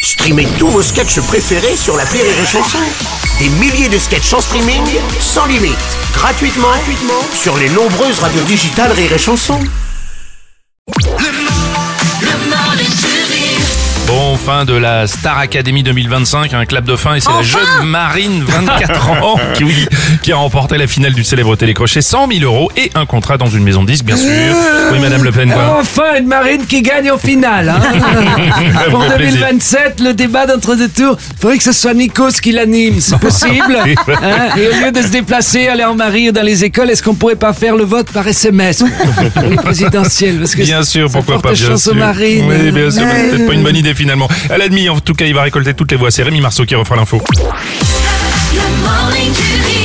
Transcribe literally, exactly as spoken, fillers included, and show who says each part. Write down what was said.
Speaker 1: Streamez tous vos sketchs préférés sur l'appli Rire et Chanson. Des milliers de sketchs en streaming, sans limite, gratuitement, gratuitement sur les nombreuses radios digitales Rire et Chanson.
Speaker 2: Bon, fin de la Star Academy deux mille vingt-cinq, un clap de fin, et c'est la jeune Marine, vingt-quatre ans, qui, oui, qui a remporté la finale du célèbre télécrochet, cent mille euros et un contrat dans une maison de disques, bien sûr. Oui, Madame Le Pen, quoi.
Speaker 3: Enfin, une Marine qui gagne au final. Hein. Pour deux mille vingt-sept, le débat d'entre-deux tours, il faudrait que ce soit Nikos qui l'anime, c'est possible. Hein. Et au lieu de se déplacer, aller en mairie ou dans les écoles, est-ce qu'on pourrait pas faire le vote par S M S pour les présidentielles? Parce que
Speaker 2: bien sûr, pourquoi pas, bien
Speaker 3: chance
Speaker 2: sûr.
Speaker 3: aux Marines.
Speaker 2: Oui, bien sûr, c'est peut-être pas une bonne idée finalement. À la demi, en tout cas, il va récolter toutes les voix. C'est Rémi Marceau qui refera l'info.
Speaker 4: Le morning du rire.